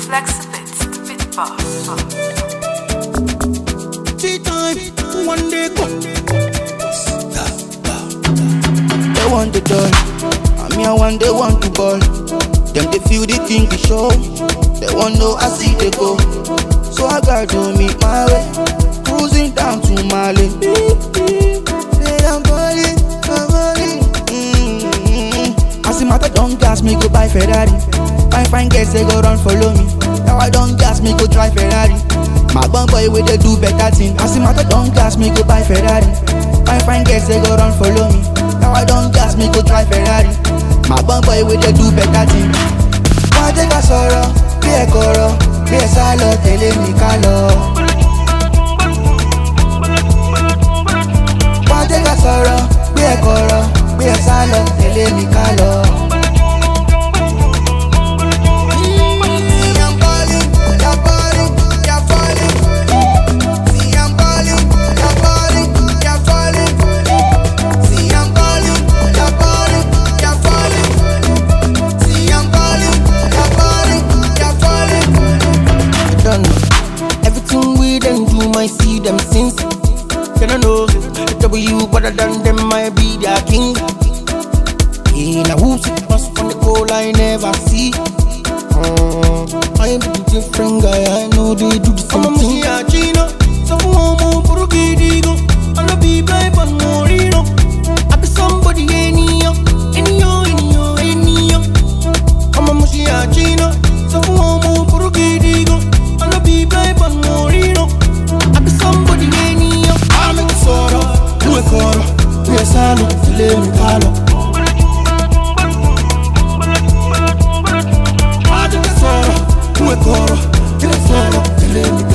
Flexibit, bit boss. Tea time, one day come. They want the toy, and me I want they want to ball. Them they feel the thing to show. They want know I see they go. So I gotta meet my way, cruising down to Mali. Say I'm balling, I'm balling. As the matter don't gas me go buy Ferrari. Fine girls they go run follow me. Now I don't gas me go drive Ferrari. My bum boy way they do better thing. As the matter don't gas me go buy Ferrari. Fine girls they go run follow me. Now I don't gas me go drive Ferrari. My bum boy way they do better thing. Why take a sorrow, be a coro, be a salo, tele mi calo. Why take a sorrow, be a coro, be a salo, tele mi calo. Everything we them do, I see them since. Can I know the W better than them, might be their king. In a who's it must from the goal I never see. I am a different guy, I know they do the same thing. I'm a Chino, so I'm for a gidigo. I'll be blind but no reno. I be somebody any. I'm a Chino, so I'm for a gidigo. I'll be blind but no reno. I be somebody any. I'm a sorrow, do a coro, do a salo, tele mi calo. I do a sorrow, do a coro, do a salo, tele mi